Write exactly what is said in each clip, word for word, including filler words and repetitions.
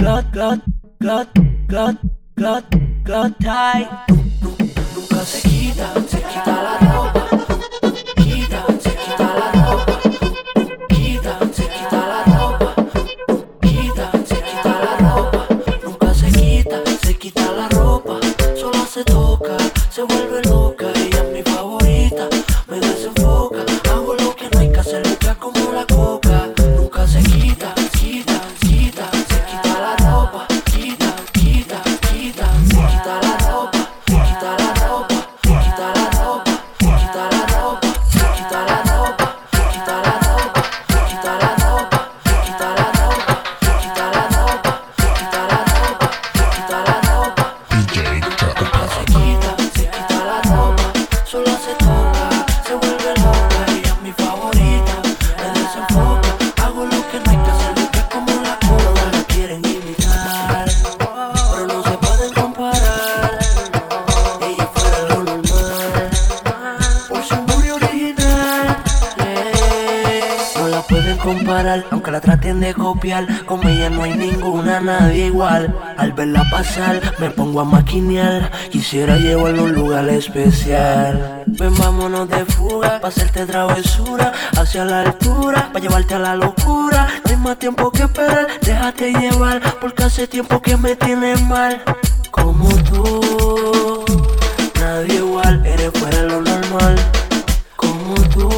God, God, God, God, God, God tight. Nunca se quita, se quita la ropa. Quita, se quita la ropa. Quita, se quita la ropa. Quita, se quita la ropa. Nunca se quita, se quita la ropa. Sola se toca, se vuelve loca. Ella es mi favorita, me desenfoca. Hago lo que no hay que hacer, loca como la coca. Nunca se quita, quita, quita, se quita la ropa. Quita, quita, quita, se quita la ropa. Quita la ropa, quita la ropa, quita la ropa, quita la ropa, quita la ropa, quita la ropa, quita la ropa, quita la ropa, quita la ropa, quita la ropa. Nunca se quita, se quita la ropa, sola se toca, se vuelve loca. Ella es mi favorita, me desenfoca. Hago lo que no hay que hacer, loca como la coda. La quieren imitar, pero no se pueden comparar. Ella fuera lo normal, por su muy original. Yeah. No la pueden comparar, aunque la traten de copiar. Como ella no hay ninguna, nadie igual. Al verla pasar, me pongo a maquinear. Quisiera llevarla a un lugar especial. Ven, vámonos de fuga, pa' hacerte travesura hacia la altura, pa' llevarte a la locura. No hay más tiempo que esperar, déjate llevar, porque hace tiempo que me tienes mal. Como tú, nadie igual, eres fuera de lo normal. Como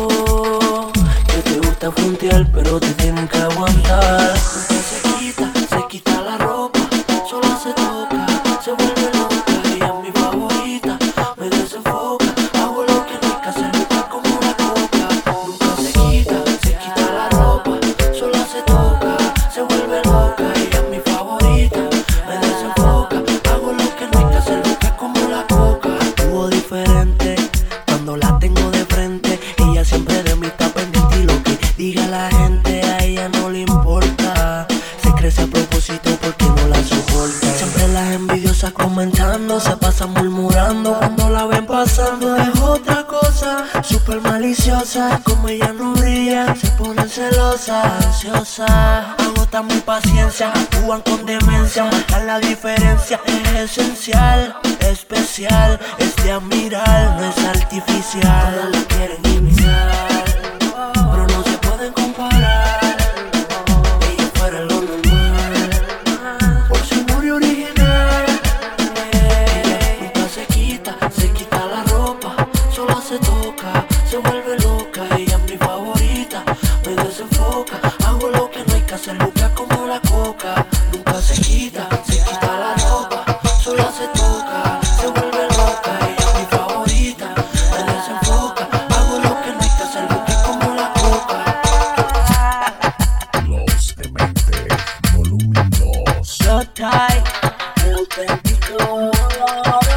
tú, que te gusta frontear, pero te tienen que aguantar. Nunca se quita, se quita la ropa, sola se toca, se vuelve loca. Ella es mi favorita, me desenfoca. Hago lo que no hay que hacer, loca como una coca. Nunca se quita, se quita la ropa, sola se toca, se vuelve loca. Ella es mi favorita, me desenfoca. Hago lo que no hay que hacer, loca como la coca. Actúo diferente cuando la tengo de frente. Ella siempre de mí está pendiente y lo que diga la gente a ella no le importa. Se crece a propósito porque no la soporta. Siempre las envidiosas comentando, se pasan murmurando. Cuando la ven pasando es otra cosa, súper maliciosa. Como ella no brilla, se ponen celosas, ansiosas. Agotan mi paciencia, actúan con demencia. Marcar la diferencia es esencial, especial, es de admirar, no es artificial. Todas la quieren imitar, pero no se pueden comparar. Ella fuera lo normal, por su muy original. Ella nunca se quita, se quita la ropa, sola se toca, se vuelve loca. Ella es mi favorita, me desenfoca. Hago lo que no hay que hacer, loca como la coca. Nunca se quita, se quita la ropa, sola se toca, se vuelve loca. Ella es mi favorita, me desenfoca. Hago lo que no hay que hacer, loca como la coca. Los Dementes, volumen dos. God tight, el auténtico.